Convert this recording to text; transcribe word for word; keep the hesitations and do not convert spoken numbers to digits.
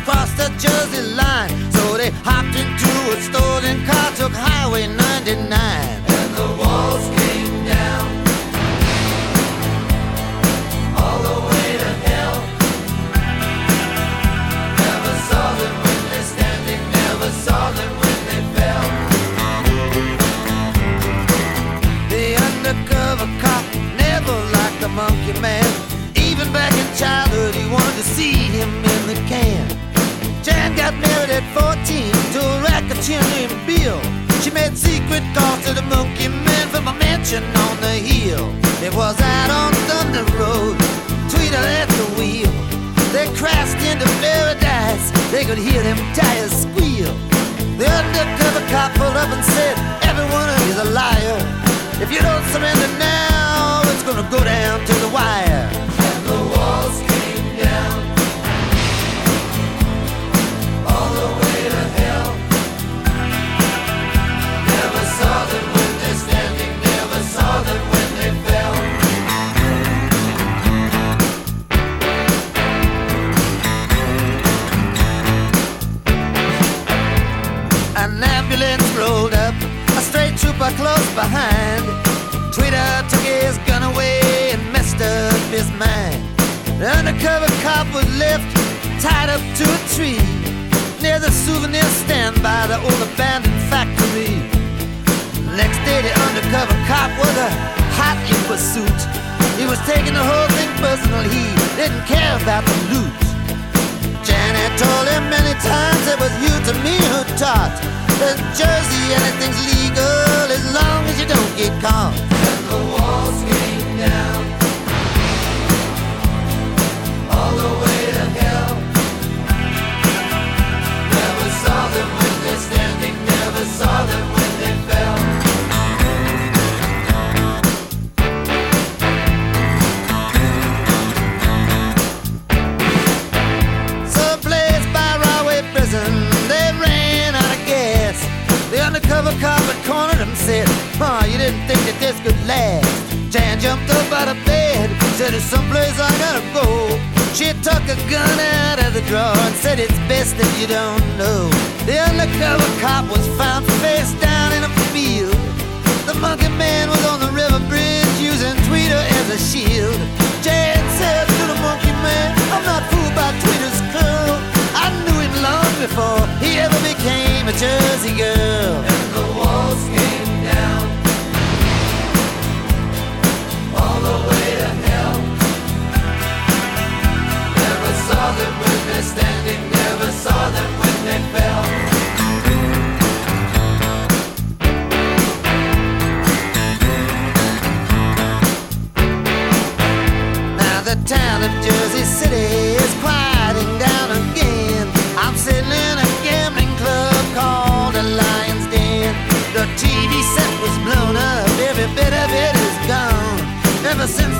cross the Jersey line. So they hopped into a stolen car, took Highway ninety-nine. And the walls came down all the way to hell. Never saw them when they're standing, never saw them when they fell. The undercover cop never liked the monkey man. Even back in childhood he wanted to see him in the can. Jan got married at fourteen to a racketeer named Bill. She made secret calls to the monkey man from a mansion on the hill. It was out on Thunder Road, Tweeter at the wheel. They crashed into paradise, they could hear them tires squeal. The undercover cop pulled up and said, every one of you's a liar. If you don't surrender now, it's gonna go down to the wire. And the walls came down all the way to hell. Never saw them when they're standing, never saw them when they fell. An ambulance rolled up, a straight trooper close behind. Tweeter took his gun away and messed up his mind. The undercover cop was left tied up to a tree near the souvenir stand by the old abandoned factory. Next day the undercover cop was a hot in pursuit. He was taking the whole thing personal, he didn't care about the loot. Janet told him many times it was you to me who taught in Jersey anything's legal as long as you don't get caught. And the walls came down all the way to hell. Never saw them when they're standing, never saw them when they fell. Someplace by Rahway Prison, they ran out of gas. The undercover cop had cornered him and said, "Ma, you didn't think that this could last." Jan jumped up out of bed, said, "There's someplace I gotta go." She took a gun out of the drawer and said, "It's best if you don't know." The undercover cop was found face down in a field. The monkey man was on the river bridge using Tweeter as a shield. Jan said to the monkey man, "I'm not fooled by Tweeter's curl. I knew him long before he ever became a Jersey girl." And the walls came down all the way to hell. Never saw them when they're standing, never saw them when they fell. Now the town of Jersey City is quieting down again. I'm sitting in a gambling club called the Lion's Den. The T V set was blown up, every bit of it is gone. Ever since